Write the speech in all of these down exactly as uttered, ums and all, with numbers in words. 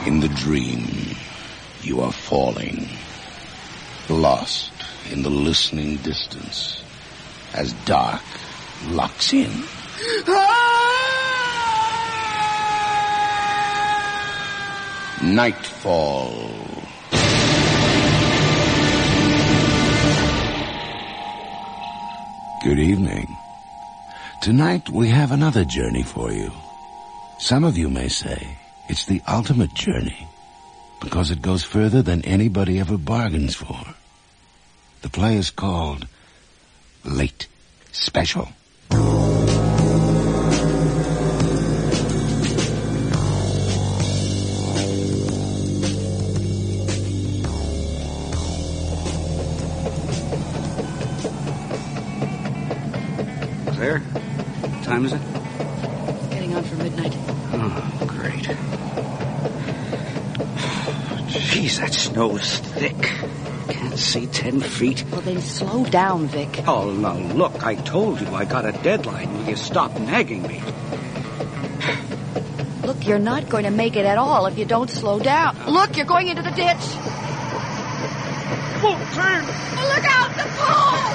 In the dream, you are falling, lost in the listening distance, as dark locks in. Nightfall. Good evening. Tonight we have another journey for you. Some of you may say it's the ultimate journey because it goes further than anybody ever bargains for. The play is called Late Special. Claire, what time is it? It's getting on for midnight. Oh, great. Jeez, that snow's thick. Can't see ten feet. Well, then slow down, Vic. Oh, now, look, I told you I got a deadline. Will you stop nagging me? Look, you're not going to make it at all if you don't slow down. Look, you're going into the ditch. Whoa, turn! Look out, the pole!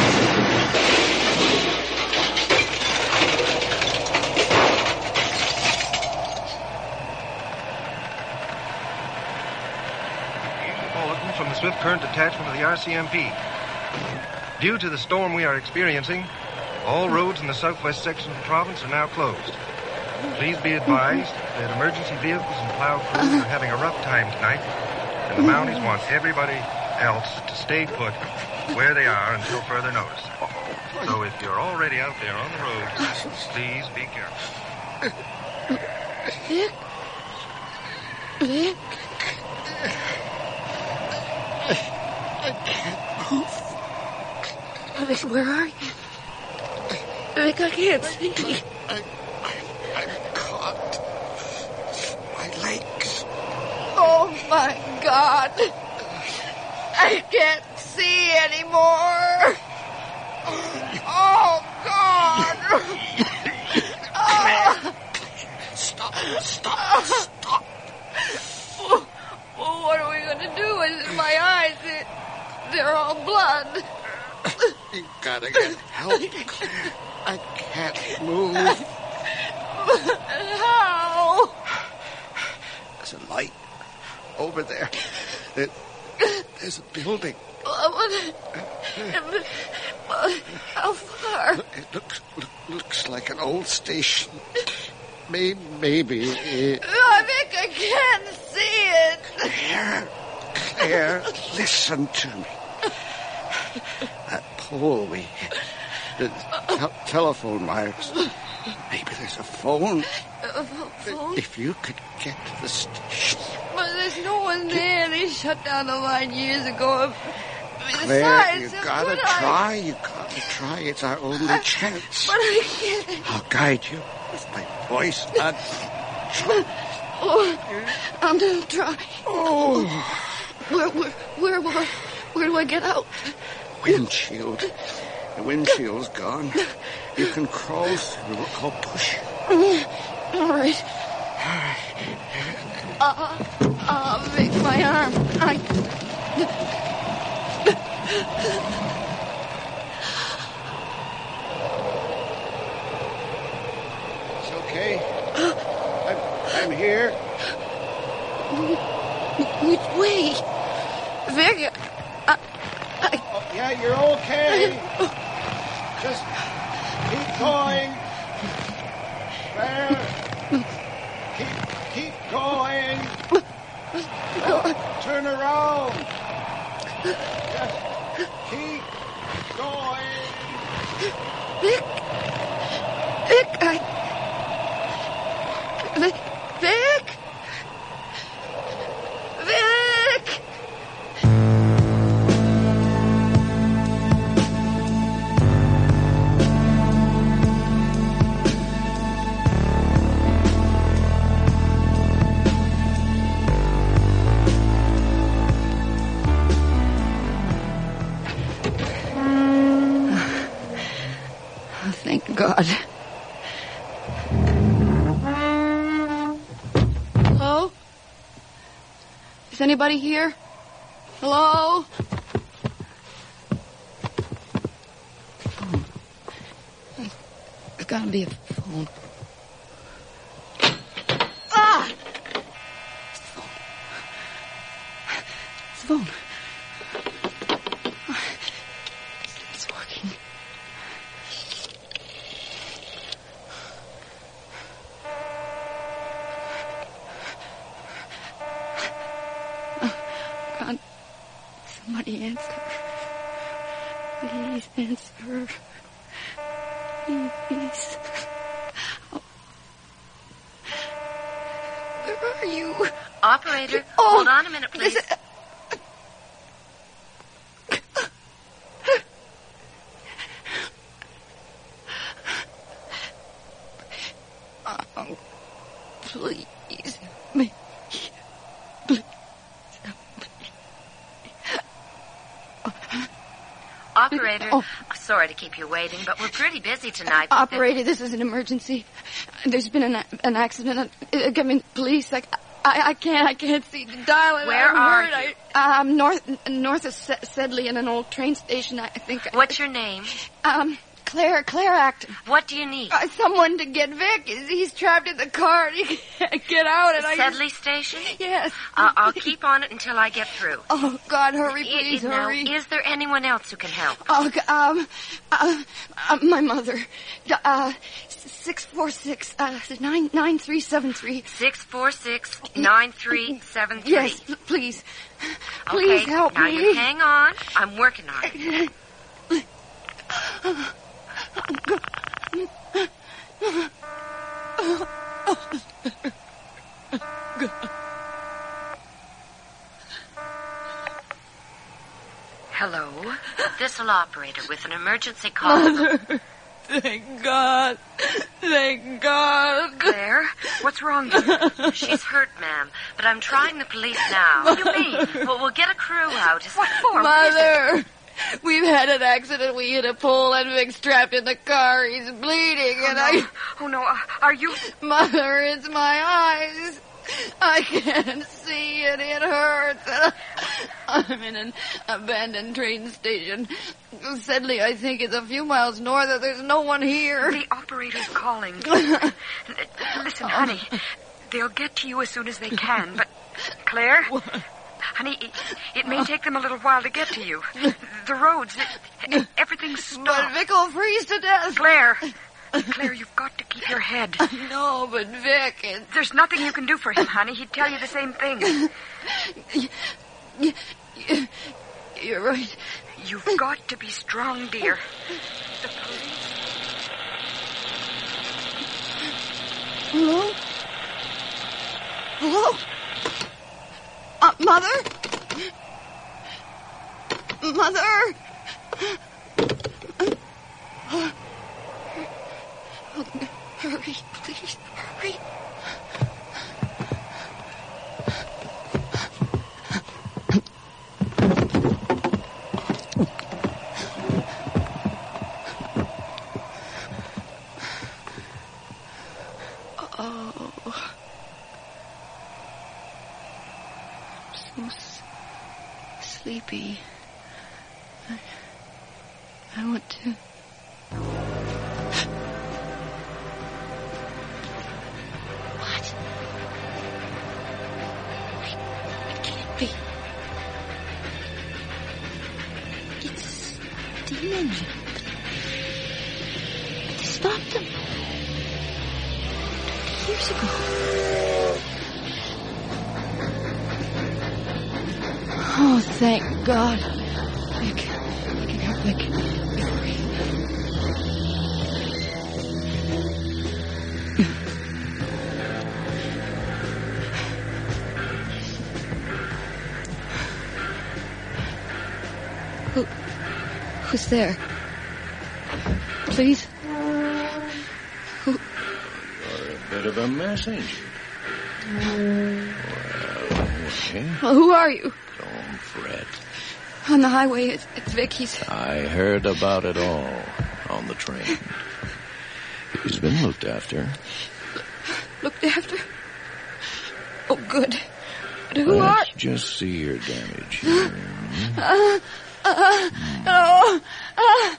From the Swift Current Detachment of the R C M P. Due to the storm we are experiencing, all roads in the southwest section of the province are now closed. Please be advised that emergency vehicles and plow crews are having a rough time tonight, and the Mounties want everybody else to stay put where they are until further notice. So if you're already out there on the road, please be careful. Vic? Vic? I can't move. Vic, where are you? Vic, I can't see. I, I, I'm caught. My legs. Oh, my God. I can't see anymore. Oh, God. Claire, stop, stop, stop. Well, what are we going to do? It's in my eyes. It, they're all blood. You gotta get help, Claire. I can't move. How? There's a light over there. There, there's a building. How far? It looks look, looks like an old station. Maybe, maybe it... I think I can't see it. Claire, Claire, listen to me. That pole we hit, the te- telephone wires. Maybe there's a phone. A phone? If you could get to the station. But there's no one there. They shut down the line years ago. Claire, you Besides, gotta but try. I... You gotta try. It's our only I... chance. But I can't. I'll guide you with my voice. Not... Oh, I'm gonna try. Oh. Where, where, where, where, where do I get out? Windshield. The windshield's gone. You can crawl through. I'll push you. All right. Uh, uh, make my arm. I... It's okay. I'm, I'm here. Which way? Vic, I... I... Oh, yeah, you're okay. Just keep going. Claire. Keep, keep going. Don't turn around. Just keep going. Vic. Vic, I... Vic. Vic. Vic. Thank God. Hello? Is anybody here? Hello? Phone. There's gotta be a phone. Ah! It's the phone. It's working. God, somebody answer. Please answer. Please. Oh. Where are you? Operator, oh, hold on a minute, please. Listen. Oh, please. Me. Please. Operator, Oh. sorry to keep you waiting, but we're pretty busy tonight. Operator, this is an emergency. There's been an an accident. I, I mean, police. Like, I I can't I can't see the dial. Where I'm are worried. you? I, um, north north of Se- Sedley in an old train station. I think. What's your name? Um, Claire Claire Acton. What do you need? Uh, someone to get Vic. He's, he's trapped in the car. And he can't get out. And I Sedley Station? Yes. Uh, I'll keep on it until I get through. Oh God, hurry, I- please, now, hurry. is there anyone else who can help? Oh, g- um, uh, uh, my mother. Uh, six four six uh nine nine three seven three. Six four six nine three seven three. Yes, p- please, please Okay, help now me. you hang on. I'm working on it. Hello, this'll operator with an emergency call. Mother, thank God, thank God. Claire, what's wrong here? She's hurt, ma'am, but I'm trying the police now. What do you mean? Well, we'll get a crew out. What for? What is it? Mother, we've had an accident. We hit a pole and Vic's trapped in the car. He's bleeding, Oh, and no. I... Oh, no. Uh, Are you... Mother, it's my eyes. I can't see and it hurts. I'm in an abandoned train station. Sedley, I think, is a few miles north. There's no one here. The operator's calling. Listen, honey, they'll get to you as soon as they can, but... Claire? Honey, it, it may take them a little while to get to you. The roads, it, everything's stopped. But Vic will freeze to death. Claire! Claire, you've got to keep your head. No, but Vic, it... There's nothing you can do for him, honey. He'd tell you the same thing. You're right. You've got to be strong, dear. The police... Hello? Hello? Uh, Mother? Mother? Oh, hurry, please, hurry. Oh. I'm so s- sleepy. I, I want to... What? It, it can't be. It's the steam engine. They stopped them. Twenty years ago. Oh, thank God. Vic. I can help Vic. Hurry. Who, who's there? Please? Who? You're a bit of a message. Well, okay. Well, who are you? Don't fret. On the highway, it's, it's Vic. He's... I heard about it all on the train. He's been looked after. Looked after? Oh, good. But who Let's are... just see your damage here. Uh, uh, oh, uh,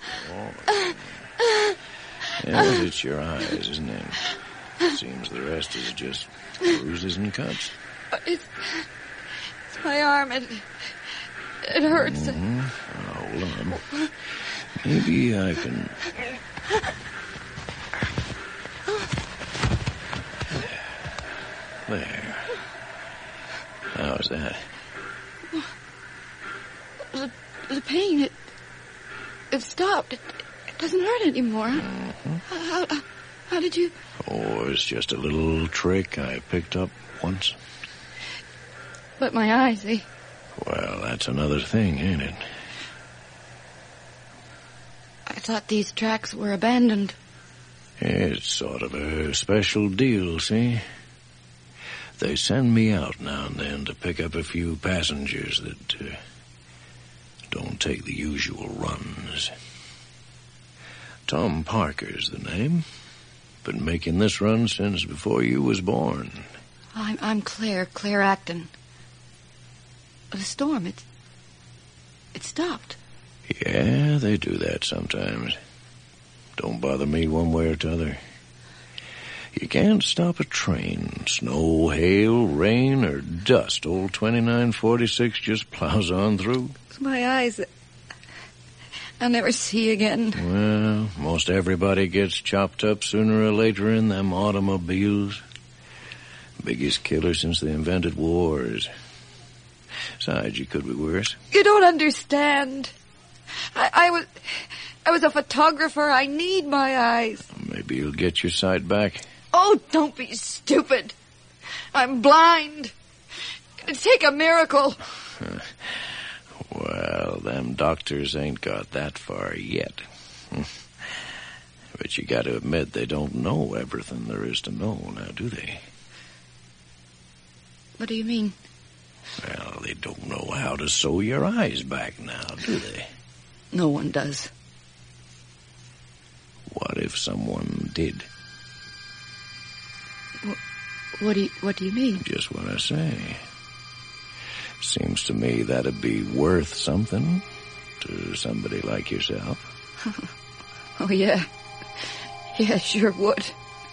Yes, it's your eyes, isn't it? Seems the rest is just bruises and cuts. it's, it's my arm. It, it hurts. Mm-hmm. Oh, hold on. Maybe I can... There. How's that? The, the pain, it, it stopped. It, it doesn't hurt anymore. Mm-hmm. How, how, how did you... Oh, it's just a little trick I picked up once. But my eyes, they... Well, that's another thing, ain't it? I thought these tracks were abandoned. It's sort of a special deal, see? They send me out now and then to pick up a few passengers that uh, don't take the usual runs. Tom Parker's the name. Been making this run since before you was born. I'm, I'm Claire, Claire Acton. The storm, it, it stopped. Yeah, they do that sometimes. Don't bother me one way or t'other. You can't stop a train. Snow, hail, rain, or dust. Old twenty-nine forty-six just plows on through. My eyes, I'll never see again. Well, most everybody gets chopped up sooner or later in them automobiles. Biggest killer since they invented wars. Besides, you could be worse. You don't understand. I, I was, I was a photographer. I need my eyes. Maybe you'll get your sight back. Oh, don't be stupid. I'm blind. It'd take a miracle. Well, them doctors ain't got that far yet. But you got to admit they don't know everything there is to know now, do they? What do you mean? Well, they don't know how to sew your eyes back now, do they? No one does. What if someone did? What, what do you, what do you mean? Just what I say. Seems to me that'd be worth something to somebody like yourself. Oh, yeah. Yeah, sure would.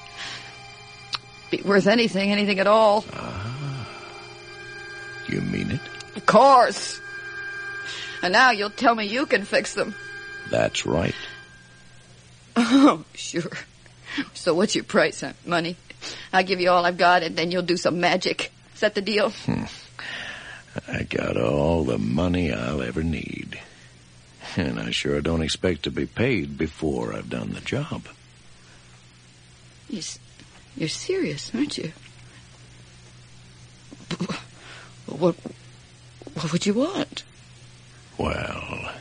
Be worth anything, anything at all. Ah. You mean it? Of course. And now you'll tell me you can fix them. That's right. Oh, sure. So what's your price, huh? Money? I'll give you all I've got, and then you'll do some magic. Is that the deal? Hmm. I got all the money I'll ever need. And I sure don't expect to be paid before I've done the job. You're, you're serious, aren't you? What, what would you want? Well,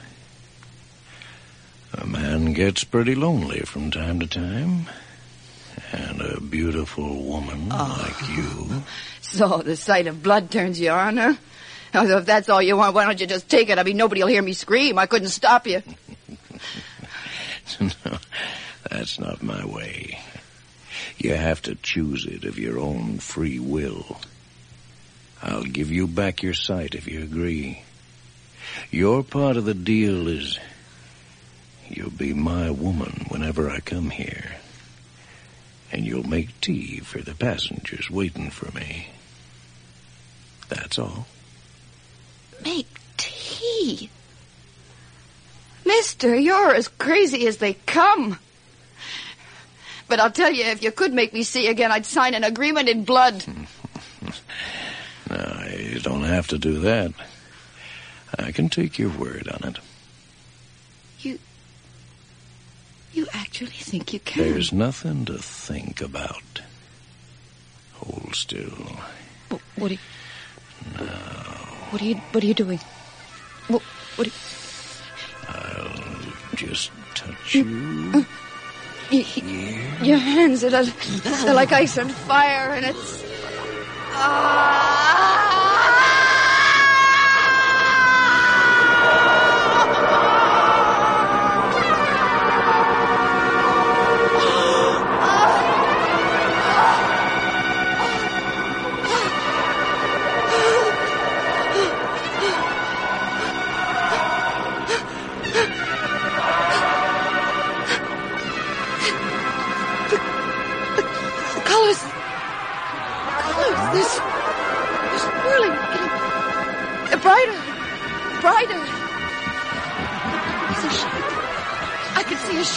a man gets pretty lonely from time to time. And a beautiful woman oh. like you. So the sight of blood turns you on, huh? If that's all you want, why don't you just take it? I mean, nobody will hear me scream. I couldn't stop you. No, that's not my way. You have to choose it of your own free will. I'll give you back your sight if you agree. Your part of the deal is you'll be my woman whenever I come here. And you'll make tea for the passengers waiting for me. That's all. Make tea? Mister, you're as crazy as they come. But I'll tell you, if you could make me see again, I'd sign an agreement in blood. No, you don't have to do that. I can take your word on it. You... You actually think you can? There's nothing to think about. Hold still. What, what are you... No. What are you... What are you doing? What, what are you... I'll just touch you. Uh, y- y- your hands, are, they're like ice and fire, and it's... Ah!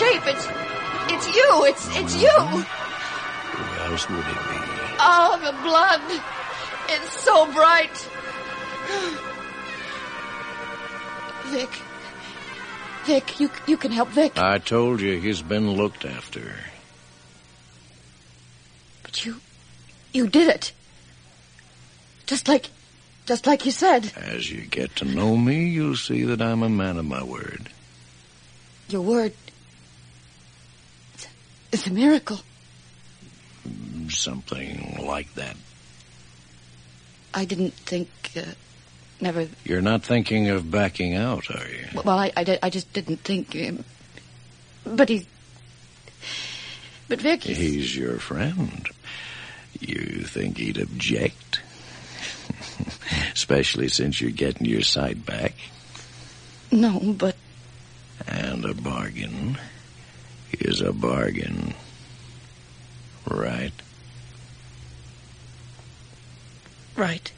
shape. It's, it's you. It's, it's you. Who else would it be? Oh, the blood. It's so bright. Vic. Vic, you, you can help Vic. I told you he's been looked after. But you, you did it. Just like, just like you said. As you get to know me, you'll see that I'm a man of my word. Your word. It's, it's a miracle. Something like that. I didn't think, uh, never... You're not thinking of backing out, are you? Well, I, I, I just didn't think... Um, but he... But Vic... He's... he's your friend. You think he'd object? Especially since you're getting your sight back. No, but... And a bargain is a bargain. Right? Right.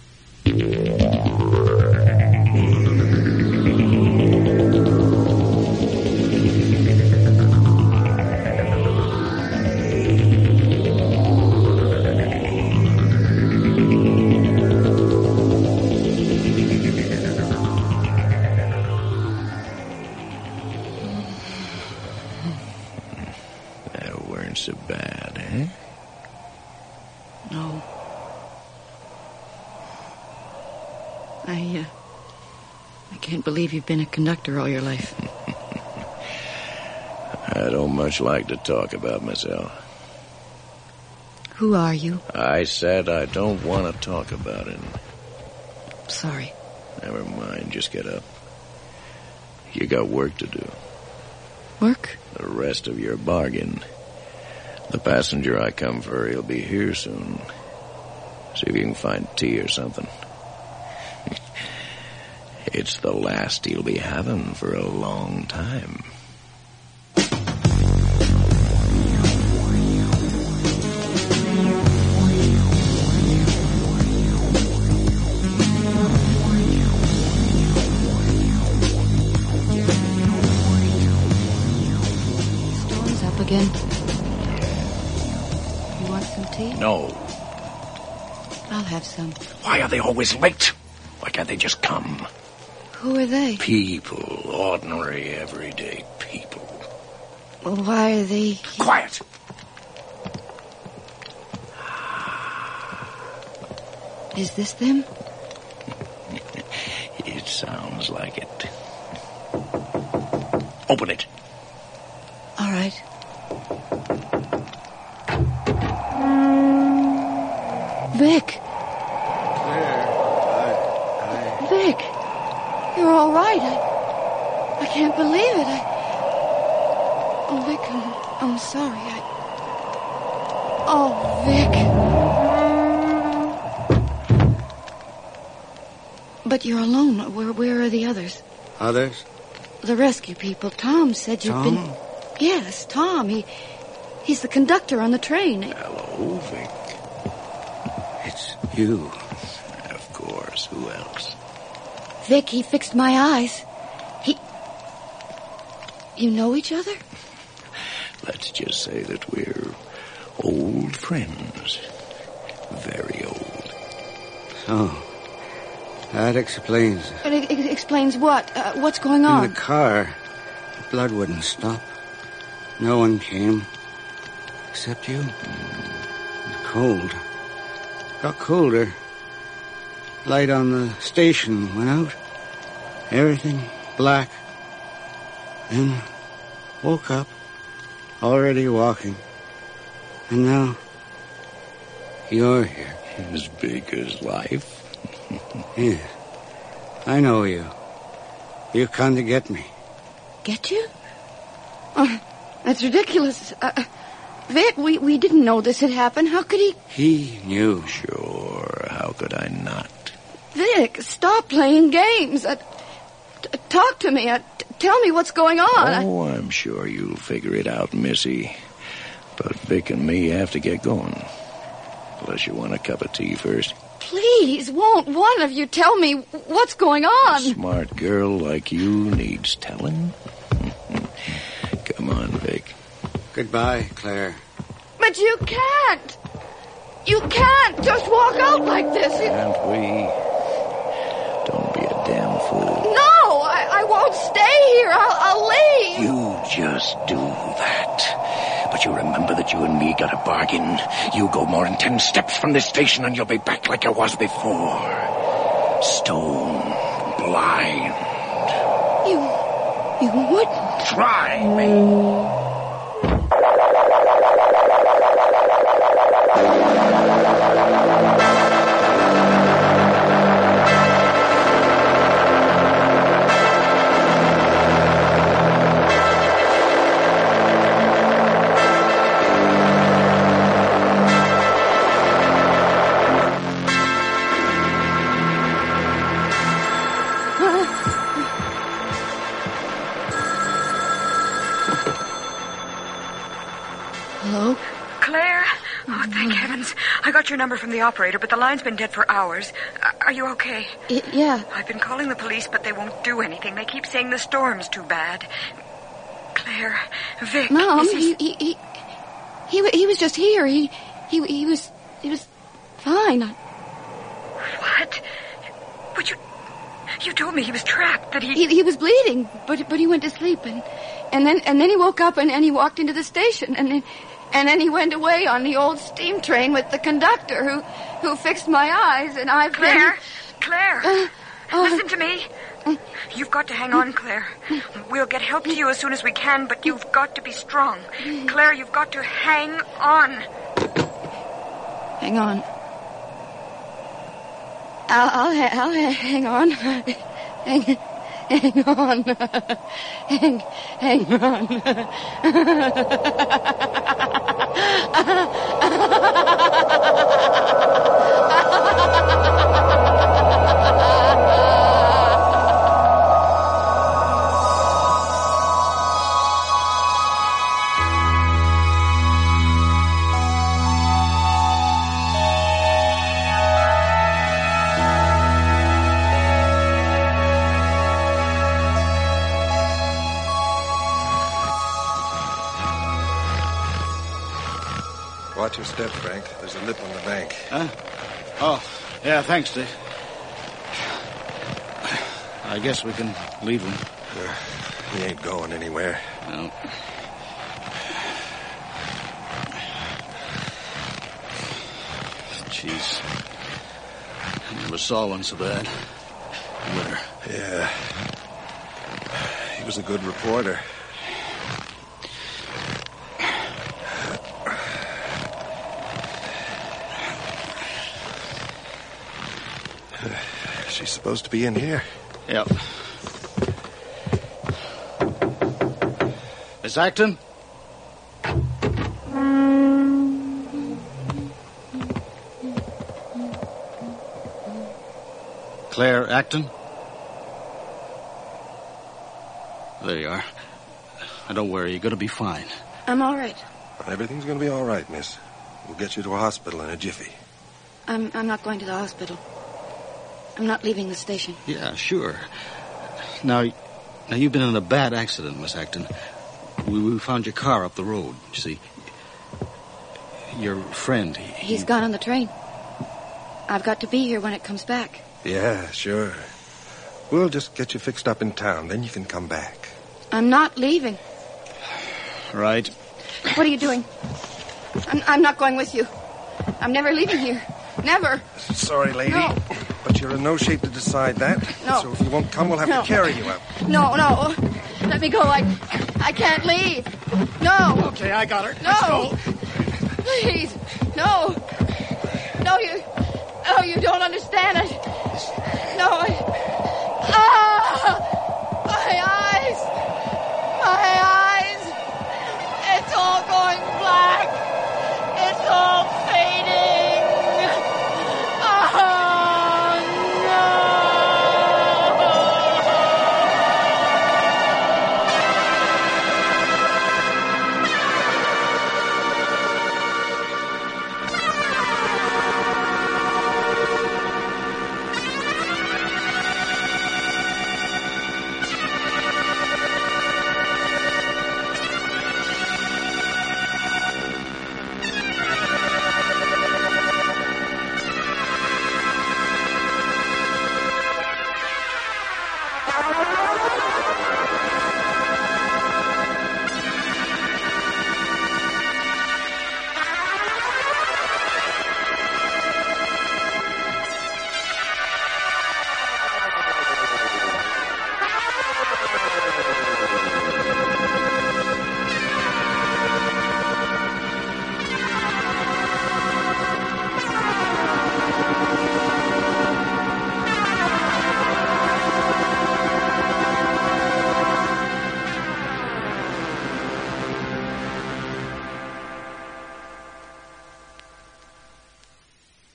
That weren't so bad, eh? No. I, uh, I can't believe you've been a conductor all your life. I don't much like to talk about myself. Who are you? I said I don't want to talk about it. Sorry. Never mind, just get up. You got work to do. Work? The rest of your bargain. The passenger I come for, he'll be here soon. See if you can find tea or something. It's the last he'll be having for a long time. Storm's up again. You want some tea? No. I'll have some. Why are they always late? Why can't they just come? Who are they? People. Ordinary, everyday people. Well, why are they... Quiet! Is this them? It sounds like it. Open it. All right. Vic. Vic, you're all right. I, I can't believe it. I, oh, Vic, I'm, I'm sorry. I, oh, Vic. But you're alone. Where, where are the others? Others? The rescue people. Tom said you've Tom? been... Yes, Tom. He, he's the conductor on the train. Hello, Vic. It's you. Of course. Who else? Vic, he fixed my eyes. He... You know each other? Let's just say that we're old friends. Very old. So, that explains it. It, it explains what? Uh, what's going on? In the car, the blood wouldn't stop. No one came. Except you. It was cold. Got colder. Light on the station went out. Everything black. Then woke up. Already walking. And now you're here. As big as life. Yes. I know you. You come to get me. Get you? Oh, that's ridiculous. Uh, Vic, we, we didn't know this had happened. How could he... He knew. Sure, how could I not? Vic, stop playing games. Uh, t- talk to me. Uh, t- tell me what's going on. Oh, I'm sure you'll figure it out, Missy. But Vic and me have to get going. Unless you want a cup of tea first. Please, won't one of you tell me what's going on? A smart girl like you needs telling. Come on. Goodbye, Claire. But you can't. You can't just walk out like this. You... Can't we? Don't be a damn fool. No, I, I won't stay here. I'll, I'll leave. You just do that. But you remember that you and me got a bargain. You go more than ten steps from this station and you'll be back like you was before. Stone blind. You... you wouldn't. Try me. Hello? Claire? Oh, thank heavens. I got your number from the operator, but the line's been dead for hours. Uh, are you okay? Y- yeah. I've been calling the police, but they won't do anything. They keep saying the storm's too bad. Claire, Vic... Mom, is he, he, he, he, wa- he was just here. He, he, he was, he was fine. What? But you... You told me he was trapped, that he... He, he was bleeding, but, but he went to sleep, and, and then, and then he woke up and, and he walked into the station, and then, and then he went away on the old steam train with the conductor who, who fixed my eyes, and I've Claire, been... Claire, Uh, uh, listen to me. You've got to hang on, Claire. We'll get help to you as soon as we can, but you've got to be strong. Claire, you've got to hang on. Hang on. I'll, I'll, ha- I'll ha- hang on. Hang, hang on. Hang, hang on. Watch your step, Frank. There's a lip on the bank. Huh? Oh, yeah, thanks, Dick. I guess we can leave him. Uh, he ain't going anywhere. No. Jeez. I never saw one so bad. Where? Yeah. He was a good reporter. She's supposed to be in here. Yep. Miss Acton? Claire Acton? There you are. Now, don't worry, you're going to be fine. I'm all right. Everything's going to be all right, miss. We'll get you to a hospital in a jiffy. I'm, I'm not going to the hospital. I'm not leaving the station. Yeah, sure. Now, now you've been in a bad accident, Miss Acton. We, we found your car up the road. You see, your friend. He, He's gone on the train. I've got to be here when it comes back. Yeah, sure. We'll just get you fixed up in town, then you can come back. I'm not leaving. Right. What are you doing? I'm, I'm not going with you. I'm never leaving here. Never. Sorry, lady. No. But you're in no shape to decide that. No. So if you won't come, we'll have No. to carry you out. No, no. Let me go. I, I can't leave. No. Okay, I got her. No. Please. No. No, you. No, you don't understand it. No, I. Ah! My eyes. My eyes.